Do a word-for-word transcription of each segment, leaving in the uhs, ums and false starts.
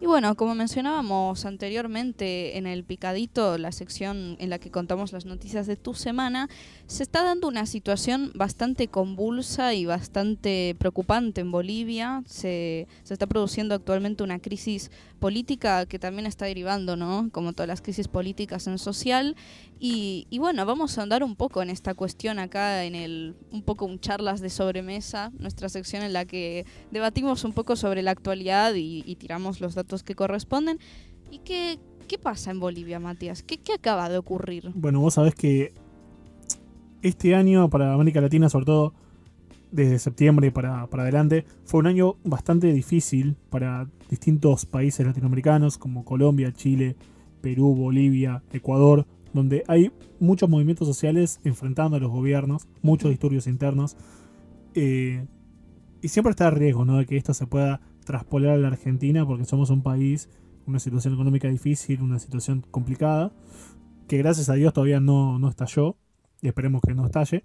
bueno, como mencionábamos anteriormente en el Picadito, la sección en la que contamos las noticias de tu semana, se está dando una situación bastante convulsa y bastante preocupante en Bolivia. Se, se está produciendo actualmente una crisis política que también está derivando, ¿no?, como todas las crisis políticas, en social. Y, y bueno, vamos a andar un poco en esta cuestión acá, en el un poco un charlas de sobremesa, nuestra sección en la que debatimos un poco sobre la actualidad y, y tiramos los datos que corresponden. ¿Y qué, qué pasa en Bolivia, Matías? ¿Qué, qué acaba de ocurrir? Bueno, vos sabés que este año para América Latina, sobre todo desde septiembre para, para adelante, fue un año bastante difícil para distintos países latinoamericanos como Colombia, Chile, Perú, Bolivia, Ecuador, donde hay muchos movimientos sociales enfrentando a los gobiernos, muchos disturbios internos, eh, y siempre está el riesgo, ¿no?, de que esto se pueda traspolar a la Argentina, porque somos un país, una situación económica difícil, una situación complicada, que gracias a Dios todavía no, no estalló, y esperemos que no estalle.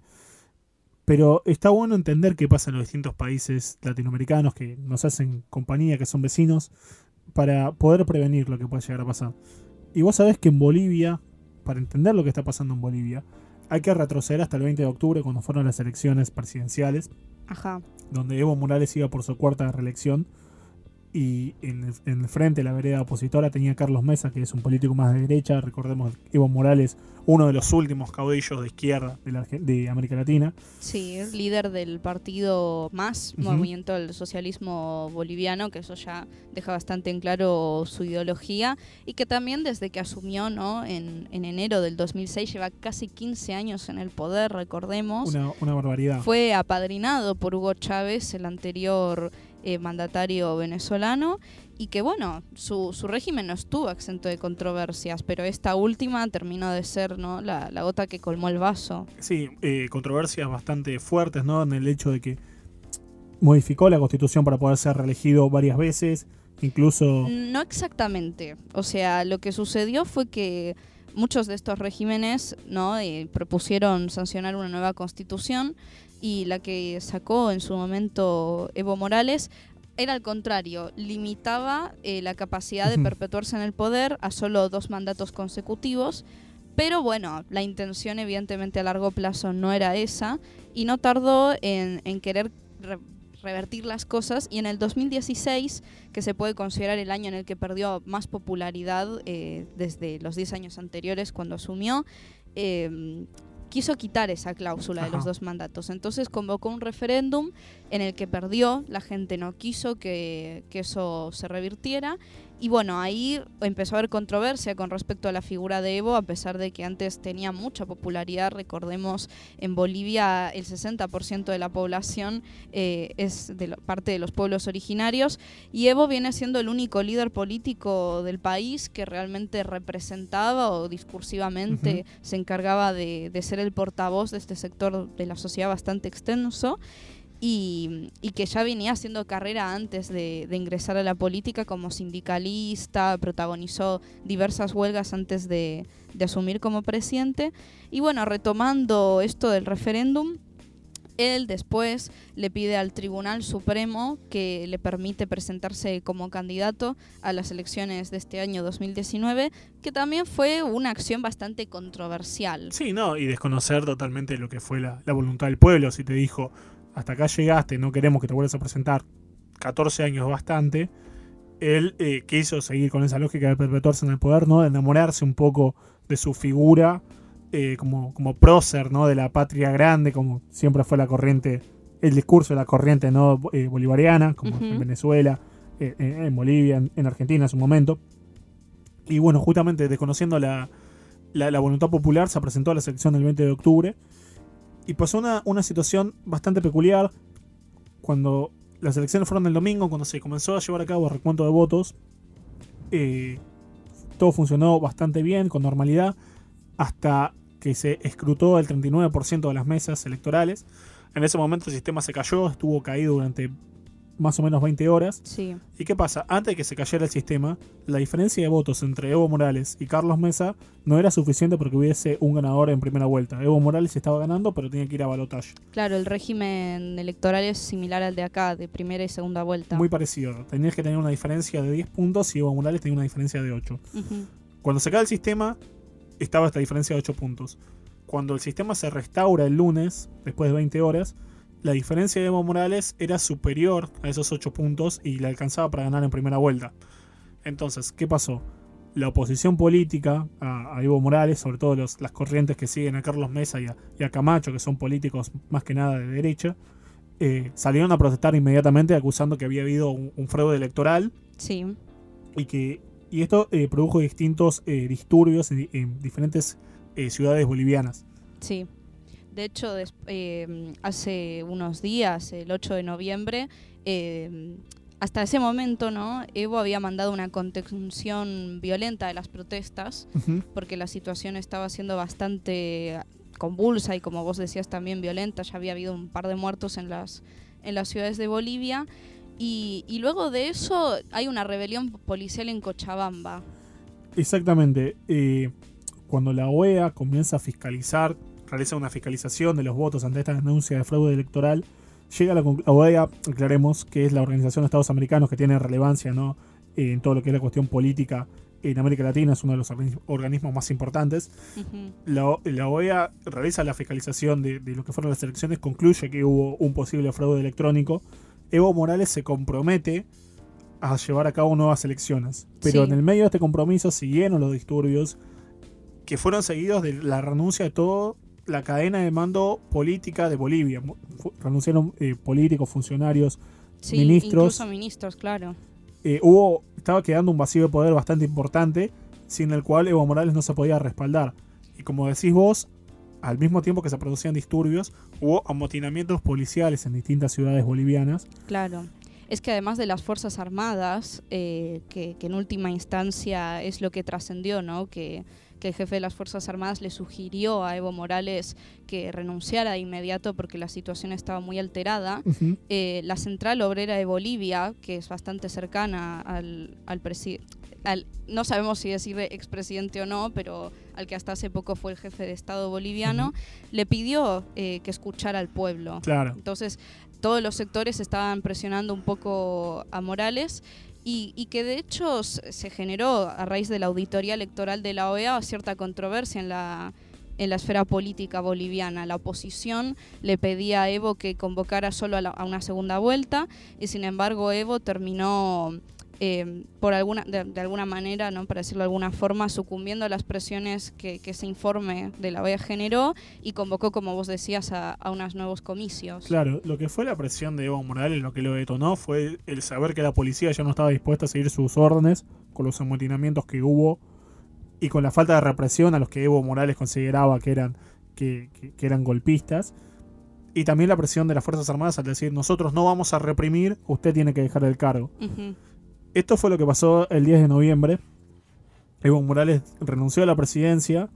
Pero está bueno entender qué pasa en los distintos países latinoamericanos que nos hacen compañía, que son vecinos, para poder prevenir lo que pueda llegar a pasar. Y vos sabés que en Bolivia, para entender lo que está pasando en Bolivia, hay que retroceder hasta el veinte de octubre, cuando fueron las elecciones presidenciales, Ajá. donde Evo Morales iba por su cuarta reelección, y en el, en el frente, la vereda opositora, tenía Carlos Mesa, que es un político más de derecha. Recordemos, Evo Morales, uno de los últimos caudillos de izquierda de, la, de América Latina. Sí, líder del partido MAS, Uh-huh. Movimiento del Socialismo Boliviano, que eso ya deja bastante en claro su ideología, y que también desde que asumió, ¿no?, en, en enero del dos mil seis, lleva casi quince años en el poder, recordemos. Una, una barbaridad. Fue apadrinado por Hugo Chávez, el anterior eh, mandatario venezolano, y que bueno, su, su régimen no estuvo exento de controversias, pero esta última terminó de ser, ¿no?, la, la gota que colmó el vaso. Sí, eh, controversias bastante fuertes, ¿no?, en el hecho de que modificó la Constitución para poder ser reelegido varias veces, incluso... No exactamente. O sea, lo que sucedió fue que muchos de estos regímenes, ¿no?, eh, propusieron sancionar una nueva constitución, y la que sacó en su momento Evo Morales era al contrario, limitaba eh, la capacidad de perpetuarse en el poder a solo dos mandatos consecutivos. Pero bueno, la intención evidentemente a largo plazo no era esa, y no tardó en, en querer re- revertir las cosas, y en el dos mil dieciséis, que se puede considerar el año en el que perdió más popularidad eh, desde los diez años anteriores cuando asumió, eh, quiso quitar esa cláusula de Ajá. los dos mandatos. Entonces convocó un referéndum en el que perdió, la gente no quiso que, que eso se revirtiera, y bueno, ahí empezó a haber controversia con respecto a la figura de Evo, a pesar de que antes tenía mucha popularidad. Recordemos, en Bolivia el sesenta por ciento de la población eh, es de lo, parte de los pueblos originarios, y Evo viene siendo el único líder político del país que realmente representaba o discursivamente uh-huh. se encargaba de, de ser el portavoz de este sector de la sociedad bastante extenso. Y, y que ya venía haciendo carrera antes de, de ingresar a la política como sindicalista, protagonizó diversas huelgas antes de, de asumir como presidente. Y bueno, retomando esto del referéndum, él después le pide al Tribunal Supremo que le permite presentarse como candidato a las elecciones de este año dos mil diecinueve, que también fue una acción bastante controversial. Sí, no, y desconocer totalmente lo que fue la, la voluntad del pueblo. Si te dijo, hasta acá llegaste, no queremos que te vuelvas a presentar, catorce años bastante, él eh, quiso seguir con esa lógica de perpetuarse en el poder, ¿no?, de enamorarse un poco de su figura eh, como, como prócer, ¿no?, de la patria grande, como siempre fue la corriente, el discurso de la corriente, ¿no?, eh, bolivariana, como uh-huh. en Venezuela, eh, en Bolivia, en, en Argentina en su momento. Y bueno, justamente desconociendo la, la, la voluntad popular, se presentó a la elección del veinte de octubre. Y pasó una, una situación bastante peculiar cuando las elecciones fueron el domingo, cuando se comenzó a llevar a cabo el recuento de votos. Eh, todo funcionó bastante bien, con normalidad, hasta que se escrutó el treinta y nueve por ciento de las mesas electorales. En ese momento el sistema se cayó, estuvo caído durante más o menos veinte horas. Sí. ¿Y qué pasa? Antes de que se cayera el sistema, la diferencia de votos entre Evo Morales y Carlos Mesa no era suficiente porque hubiese un ganador en primera vuelta. Evo Morales estaba ganando, pero tenía que ir a balotaje. Claro, el régimen electoral es similar al de acá, de primera y segunda vuelta. Muy parecido. Tenías que tener una diferencia de diez puntos y Evo Morales tenía una diferencia de ocho. Uh-huh. Cuando se cae el sistema, estaba esta diferencia de ocho puntos. Cuando el sistema se restaura el lunes, después de veinte horas, la diferencia de Evo Morales era superior a esos ocho puntos y le alcanzaba para ganar en primera vuelta. Entonces, ¿qué pasó? La oposición política a, a Evo Morales, sobre todo los, las corrientes que siguen a Carlos Mesa y a, y a Camacho, que son políticos más que nada de derecha, eh, salieron a protestar inmediatamente acusando que había habido un, un fraude electoral. Sí. Y que y esto eh, produjo distintos eh, disturbios en, en diferentes eh, ciudades bolivianas. Sí. De hecho, des, eh, hace unos días, el ocho de noviembre, eh, hasta ese momento, ¿no? Evo había mandado una contención violenta de las protestas, uh-huh. porque la situación estaba siendo bastante convulsa y, como vos decías, también violenta. Ya había habido un par de muertos en las, en las ciudades de Bolivia. Y, y luego de eso hay una rebelión policial en Cochabamba. Exactamente. Eh, cuando la O E A comienza a fiscalizar, realiza una fiscalización de los votos ante esta denuncia de fraude electoral, llega a la, la O E A, aclaremos que es la Organización de Estados Americanos que tiene relevancia, ¿no? eh, en todo lo que es la cuestión política en América Latina, es uno de los organismos más importantes. Uh-huh. La, la O E A realiza la fiscalización de, de lo que fueron las elecciones, concluye que hubo un posible fraude electrónico. Evo Morales se compromete a llevar a cabo nuevas elecciones, pero sí. En el medio de este compromiso siguieron los disturbios que fueron seguidos de la renuncia de toda la cadena de mando política de Bolivia. Renunciaron eh, políticos, funcionarios, sí, ministros. Incluso ministros, claro. Eh, hubo, estaba quedando un vacío de poder bastante importante, sin el cual Evo Morales no se podía respaldar. Y como decís vos, al mismo tiempo que se producían disturbios, hubo amotinamientos policiales en distintas ciudades bolivianas. Claro. Es que además de las Fuerzas Armadas, eh, que, que en última instancia es lo que trascendió, ¿no? Que, que el jefe de las Fuerzas Armadas le sugirió a Evo Morales que renunciara de inmediato porque la situación estaba muy alterada. Uh-huh. Eh, la Central Obrera de Bolivia, que es bastante cercana al, al presidente, no sabemos si decir expresidente o no, pero al que hasta hace poco fue el jefe de Estado boliviano, uh-huh. le pidió eh, que escuchara al pueblo. Claro. Entonces, todos los sectores estaban presionando un poco a Morales y, y que de hecho se generó a raíz de la auditoría electoral de la O E A cierta controversia en la, en la esfera política boliviana. La oposición le pedía a Evo que convocara solo a, la, a una segunda vuelta y sin embargo Evo terminó... Eh, por alguna de, de alguna manera, ¿no? Para decirlo de alguna forma, sucumbiendo a las presiones que, que ese informe de la O E A generó y convocó, como vos decías, a, a unos nuevos comicios. Claro, lo que fue la presión de Evo Morales, lo que lo detonó fue el saber que la policía ya no estaba dispuesta a seguir sus órdenes con los amotinamientos que hubo y con la falta de represión a los que Evo Morales consideraba que eran, que, que, que eran golpistas. Y también la presión de las Fuerzas Armadas al decir, nosotros no vamos a reprimir, usted tiene que dejar el cargo. Uh-huh. Esto fue lo que pasó el diez de noviembre. Evo Morales renunció a la presidencia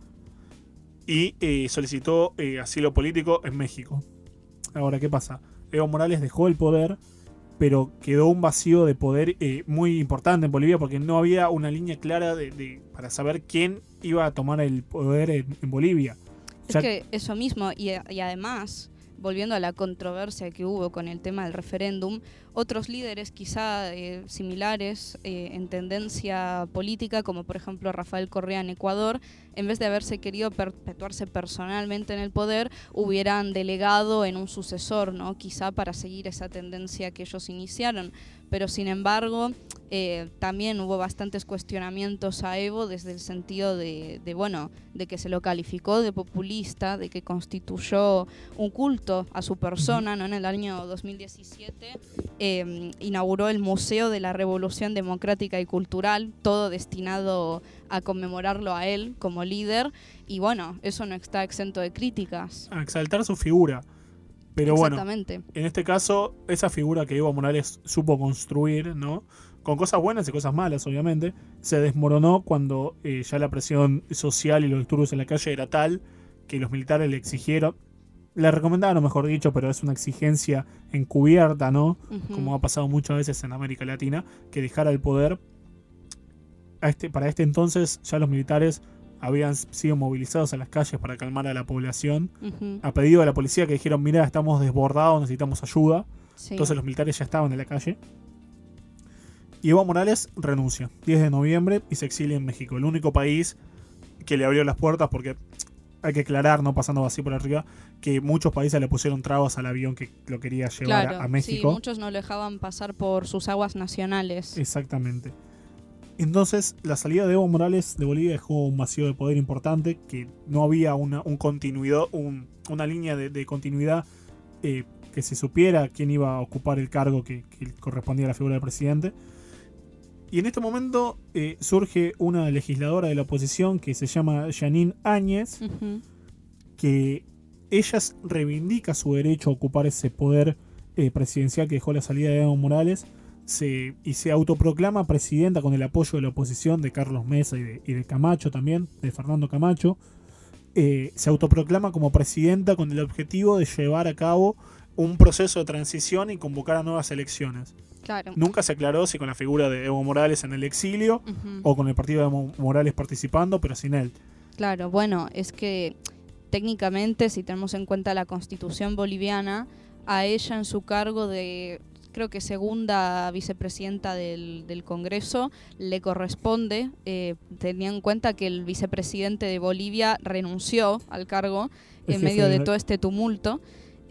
y eh, solicitó eh, asilo político en México. Ahora, ¿qué pasa? Evo Morales dejó el poder, pero quedó un vacío de poder eh, muy importante en Bolivia porque no había una línea clara de, de, para saber quién iba a tomar el poder en, en Bolivia. Es ya que eso mismo, y, y además... volviendo a la controversia que hubo con el tema del referéndum, otros líderes quizá eh, similares eh, en tendencia política, como por ejemplo Rafael Correa en Ecuador, en vez de haberse querido perpetuarse personalmente en el poder, hubieran delegado en un sucesor, ¿no? Quizá para seguir esa tendencia que ellos iniciaron. Pero sin embargo, eh, también hubo bastantes cuestionamientos a Evo desde el sentido de, de, bueno, de que se lo calificó de populista, de que constituyó un culto a su persona, ¿no? En el año dos mil diecisiete eh, inauguró el Museo de la Revolución Democrática y Cultural, todo destinado a conmemorarlo a él como líder, y bueno, eso no está exento de críticas. A exaltar su figura. Pero bueno, en este caso, esa figura que Evo Morales supo construir, ¿no? Con cosas buenas y cosas malas, obviamente, se desmoronó cuando eh, ya la presión social y los disturbios en la calle era tal que los militares le exigieron, la recomendaron, mejor dicho, pero es una exigencia encubierta, ¿no? Ujú. Como ha pasado muchas veces en América Latina, que dejara el poder. A este, para este entonces ya los militares habían sido movilizados a las calles para calmar a la población, Ujú. a pedido de la policía, que dijeron, mira, estamos desbordados, necesitamos ayuda. Sí. Entonces los militares ya estaban en la calle. Y Evo Morales renuncia diez de noviembre y se exilia en México, el único país que le abrió las puertas, porque hay que aclarar, no pasando así por arriba, que muchos países le pusieron trabas al avión que lo quería llevar Claro, a, a México. sí, muchos no lo dejaban pasar por sus aguas nacionales. Exactamente. Entonces, la salida de Evo Morales de Bolivia dejó un vacío de poder importante, que no había una, un continuidad, un, una línea de, de continuidad eh, que se supiera quién iba a ocupar el cargo que, que correspondía a la figura del presidente. Y en este momento eh, surge una legisladora de la oposición que se llama Jeanine Áñez, Ujú. que ella reivindica su derecho a ocupar ese poder eh, presidencial que dejó la salida de Evo Morales, se, y se autoproclama presidenta con el apoyo de la oposición de Carlos Mesa y de, y de Camacho también, de Fernando Camacho. Eh, se autoproclama como presidenta con el objetivo de llevar a cabo un proceso de transición y convocar a nuevas elecciones. Claro. Nunca se aclaró si con la figura de Evo Morales en el exilio Ujú. o con el partido de Evo Morales participando, pero sin él. Claro, bueno, es que técnicamente, si tenemos en cuenta la Constitución boliviana, a ella en su cargo de, creo que segunda vicepresidenta del, del Congreso, le corresponde, eh, teniendo en cuenta que el vicepresidente de Bolivia renunció al cargo El en jefe medio de de- todo este tumulto.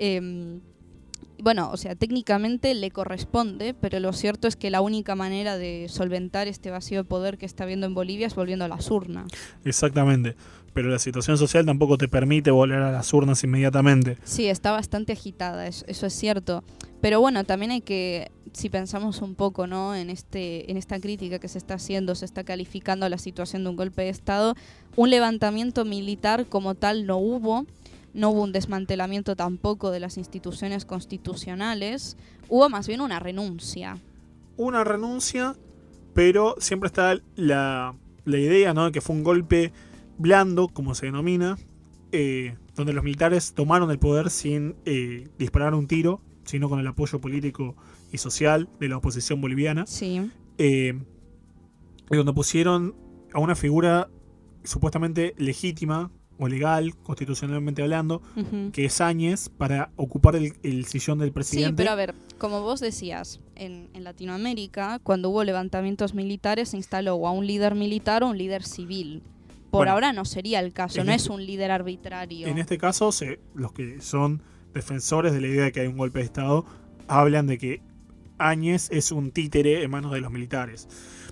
Eh, bueno, o sea, técnicamente le corresponde, pero lo cierto es que la única manera de solventar este vacío de poder que está habiendo en Bolivia es volviendo a las urnas. Exactamente. Pero la situación social tampoco te permite volver a las urnas inmediatamente. Sí, está bastante agitada, es- eso es cierto. Pero bueno, también hay que, si pensamos un poco, ¿no? en este, en esta crítica que se está haciendo, se está calificando a la situación de un golpe de Estado, un levantamiento militar como tal no hubo. No hubo un desmantelamiento tampoco de las instituciones constitucionales, hubo más bien una renuncia. Una renuncia, pero siempre está la, la idea, ¿no?, de que fue un golpe blando, como se denomina, eh, donde los militares tomaron el poder sin eh, disparar un tiro, sino con el apoyo político y social de la oposición boliviana, Sí, eh, y donde pusieron a una figura supuestamente legítima o legal, constitucionalmente hablando, ujú. que es Áñez, para ocupar el, el sillón del Sí, presidente. pero a ver, como vos decías, en, en Latinoamérica, cuando hubo levantamientos militares, se instaló o a un líder militar o un líder civil. Por Bueno, ahora no sería el caso, en no este- es un líder arbitrario. En este caso, se, los que son defensores de la idea de que hay un golpe de Estado hablan de que Áñez es un títere en manos de los militares.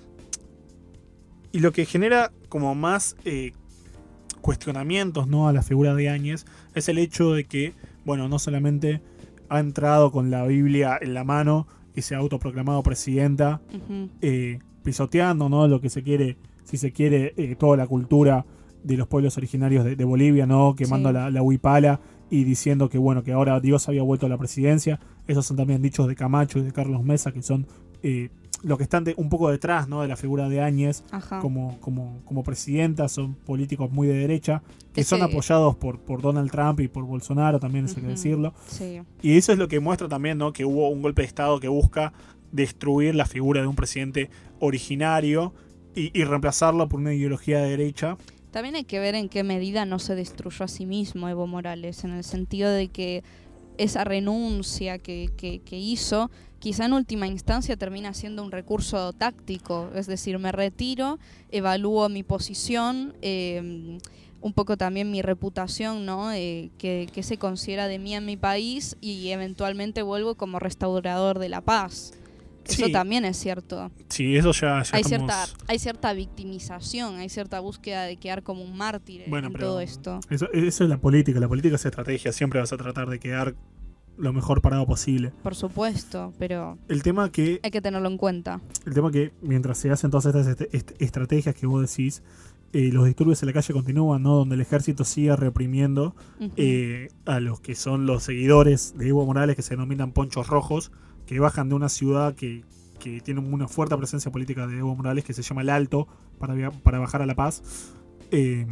Y lo que genera como más eh, cuestionamientos, ¿no?, a la figura de Áñez es el hecho de que, bueno, no solamente ha entrado con la Biblia en la mano y se ha autoproclamado presidenta, Ujú. eh, pisoteando, ¿no?, lo que se quiere, si se quiere, eh, toda la cultura de los pueblos originarios de, de Bolivia, ¿no?, quemando Sí. la, la huipala y diciendo que, bueno, que ahora Dios había vuelto a la presidencia. Esos son también dichos de Camacho y de Carlos Mesa, que son eh, los que están de, un poco detrás, ¿no?, de la figura de Áñez Ajá. como, como, como presidenta. Son políticos muy de derecha, que Es son que- apoyados por, por Donald Trump y por Bolsonaro, también eso hay que Ujú. decirlo. Sí. Y eso es lo que muestra también, ¿no?, que hubo un golpe de Estado que busca destruir la figura de un presidente originario y, y reemplazarlo por una ideología de derecha. También hay que ver en qué medida no se destruyó a sí mismo Evo Morales, en el sentido de que esa renuncia que, que, que hizo, quizá en última instancia termina siendo un recurso táctico, es decir, me retiro, evalúo mi posición, eh, un poco también mi reputación, ¿no? Eh, que, que se considera de mí en mi país, y eventualmente vuelvo como restaurador de la paz. Eso Sí. también es cierto. Sí, eso ya, ya Hay estamos... cierta, hay cierta victimización, hay cierta búsqueda de quedar como un mártir Bueno, en pero todo esto. Eso, eso es la política. La política es estrategia. Siempre vas a tratar de quedar lo mejor parado posible. Por supuesto, pero El tema que, hay que tenerlo en cuenta. el tema que mientras se hacen todas estas est- est- estrategias que vos decís, eh, los disturbios en la calle continúan, ¿no?, donde el ejército sigue reprimiendo Ujú. eh, a los que son los seguidores de Evo Morales, que se denominan ponchos rojos, que bajan de una ciudad que, que tiene una fuerte presencia política de Evo Morales, que se llama El Alto, para, via- para bajar a La Paz. Eh,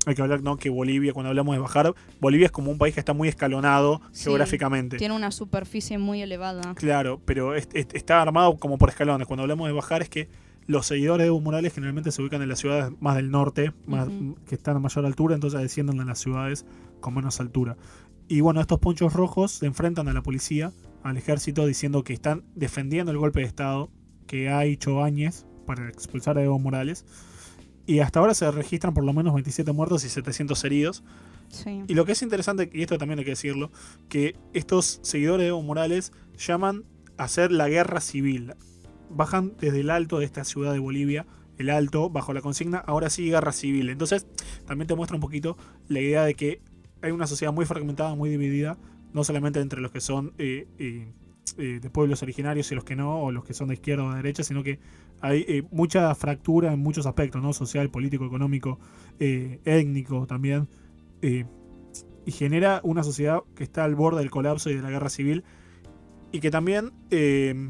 hay que hablar, ¿no? Que Bolivia, cuando hablamos de bajar, Bolivia es como un país que está muy escalonado Sí, geográficamente. tiene una superficie muy elevada. Claro, pero es- es- está armado como por escalones. Cuando hablamos de bajar es que los seguidores de Evo Morales generalmente se ubican en las ciudades más del norte, más, Ujú. que están a mayor altura, entonces descienden a las ciudades con menos altura. Y bueno, estos ponchos rojos se enfrentan a la policía, al ejército, diciendo que están defendiendo el golpe de Estado que ha hecho Áñez para expulsar a Evo Morales. Y hasta ahora se registran por lo menos veintisiete muertos y setecientos heridos. Sí. Y lo que es interesante, y esto también hay que decirlo, que estos seguidores de Evo Morales llaman a hacer la guerra civil. Bajan desde el alto de esta ciudad de Bolivia, el alto, bajo la consigna, ahora sí, guerra civil. Entonces, también te muestra un poquito la idea de que hay una sociedad muy fragmentada, muy dividida, no solamente entre los que son eh, eh, eh, de pueblos originarios y los que no, o los que son de izquierda o de derecha, sino que hay eh, mucha fractura en muchos aspectos, ¿no? Social, político, económico, eh, étnico también. Eh, y genera una sociedad que está al borde del colapso y de la guerra civil. Y que también, eh,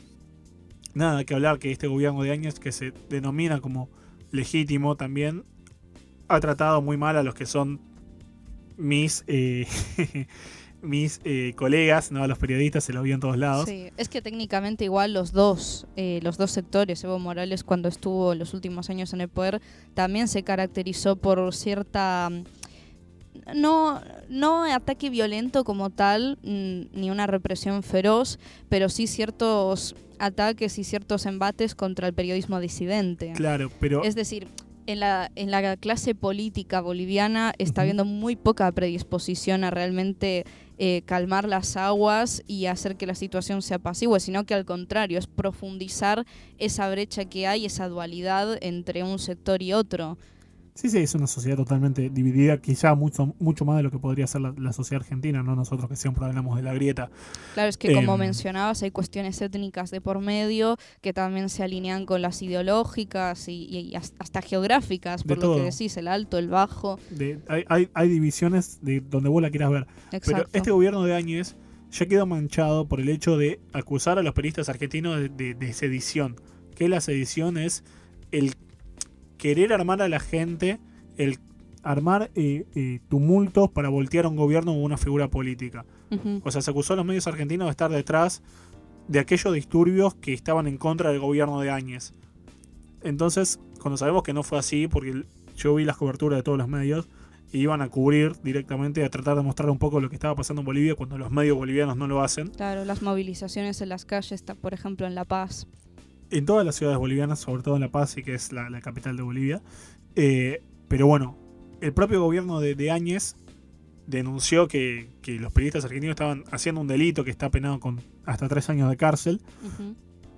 nada que hablar que este gobierno de Áñez, que se denomina como legítimo también, ha tratado muy mal a los que son mis eh, mis eh, colegas, ¿no? A los periodistas, se lo vi en todos lados. Sí, es que técnicamente igual los dos, eh, los dos sectores, Evo Morales cuando estuvo en los últimos años en el poder, también se caracterizó por cierta, no, no ataque violento como tal, ni una represión feroz, pero sí ciertos ataques y ciertos embates contra el periodismo disidente. Claro, pero... Es decir, en la, en la clase política boliviana está Ujú. habiendo muy poca predisposición a realmente eh, calmar las aguas y hacer que la situación se apacigüe, sino que al contrario, es profundizar esa brecha que hay, esa dualidad entre un sector y otro. Sí, sí, es una sociedad totalmente dividida, quizá mucho, mucho más de lo que podría ser la, la sociedad argentina, no nosotros que siempre hablamos de la grieta. Claro, es que como Em, mencionabas, hay cuestiones étnicas de por medio que también se alinean con las ideológicas y, y hasta geográficas, De por lo que todo. decís, el alto, el bajo. De, hay, hay, hay divisiones de donde vos la quieras ver. Exacto. Pero este gobierno de Áñez ya quedó manchado por el hecho de acusar a los periodistas argentinos de, de, de sedición. Que la sedición es el querer armar a la gente, el armar eh, eh, tumultos para voltear a un gobierno o una figura política. Ujú. O sea, se acusó a los medios argentinos de estar detrás de aquellos disturbios que estaban en contra del gobierno de Áñez. Entonces, cuando sabemos que no fue así, porque yo vi las coberturas de todos los medios, y iban a cubrir directamente, a tratar de mostrar un poco lo que estaba pasando en Bolivia cuando los medios bolivianos no lo hacen. Claro, las movilizaciones en las calles, está, por ejemplo, en La Paz. En todas las ciudades bolivianas, sobre todo en La Paz, y que es la, la capital de Bolivia. Eh, pero bueno, el propio gobierno de, de Áñez denunció que, que los periodistas argentinos estaban haciendo un delito que está penado con hasta tres años de cárcel. Ujú.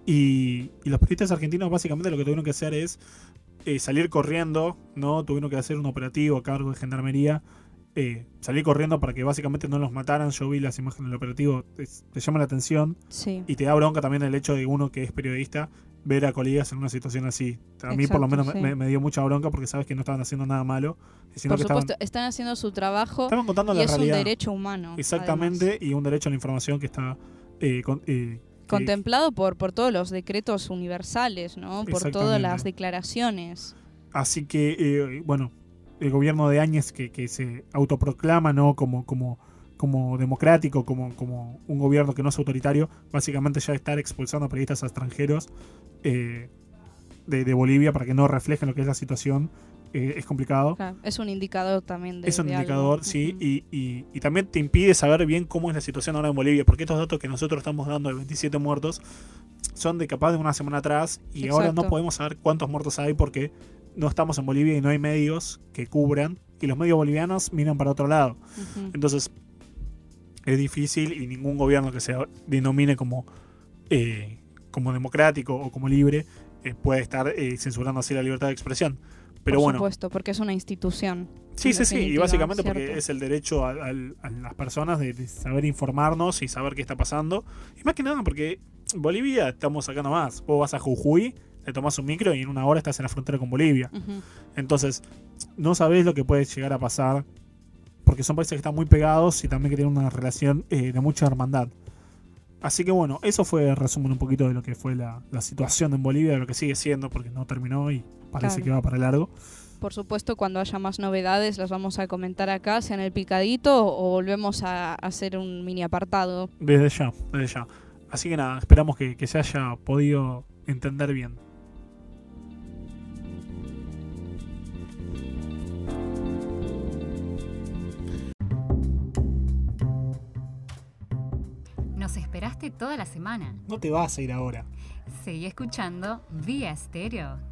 Y, y los periodistas argentinos básicamente lo que tuvieron que hacer es eh, salir corriendo, ¿no? Tuvieron que hacer un operativo a cargo de Gendarmería, eh, salir corriendo para que básicamente no los mataran. Yo vi las imágenes del operativo, te, te llama la atención Sí. y te da bronca también el hecho de uno que es periodista ver a colegas en una situación así. A mí por lo Exacto, menos me- sí. me, me dio mucha bronca porque sabes que no estaban haciendo nada malo, sino Por que supuesto, estaban, están haciendo su trabajo estaban contando y la es realidad. un derecho humano. Exactamente, además. y un derecho a la información que está eh, con- eh, que- Contemplado por, por todos los decretos universales, ¿no? Por todas Exactamente. las declaraciones. Así que, eh, bueno, el gobierno de Áñez que, que se autoproclama, ¿no? como, como, como democrático, como, como un gobierno que no es autoritario, básicamente ya estar expulsando a periodistas extranjeros eh, de, de Bolivia para que no reflejen lo que es la situación, eh, es complicado. Claro, es un indicador también de Es un de algo. indicador, sí, Ujú. y, y, y también te impide saber bien cómo es la situación ahora en Bolivia, porque estos datos que nosotros estamos dando de veintisiete muertos son de capaz de una semana atrás y ahora no Exacto. podemos saber cuántos muertos hay porque no estamos en Bolivia y no hay medios que cubran y los medios bolivianos miran para otro lado. Ujú. Entonces es difícil y ningún gobierno que se denomine como, eh, como democrático o como libre eh, puede estar eh, censurando así la libertad de expresión. Pero Por bueno, supuesto, porque es una institución. sí, en sí, sí, y definitiva, básicamente porque ¿cierto? es el derecho a, a- a las personas de, de saber informarnos y saber qué está pasando. Y más que nada porque Bolivia estamos acá nomás. Vos vas a Jujuy, te tomás un micro y en una hora estás en la frontera con Bolivia. Ujú. Entonces, no sabés lo que puede llegar a pasar porque son países que están muy pegados y también que tienen una relación eh, de mucha hermandad. Así que bueno, eso fue el resumen un poquito de lo que fue la, la situación en Bolivia, de lo que sigue siendo, porque no terminó y parece Claro. que va para largo. Por supuesto, cuando haya más novedades las vamos a comentar acá, sea en el picadito o volvemos a hacer un mini apartado. Desde ya, desde ya. Así que nada, esperamos que, que se haya podido entender bien. Nos esperaste toda la semana. No te vas a ir ahora. Seguí escuchando Vía Estéreo.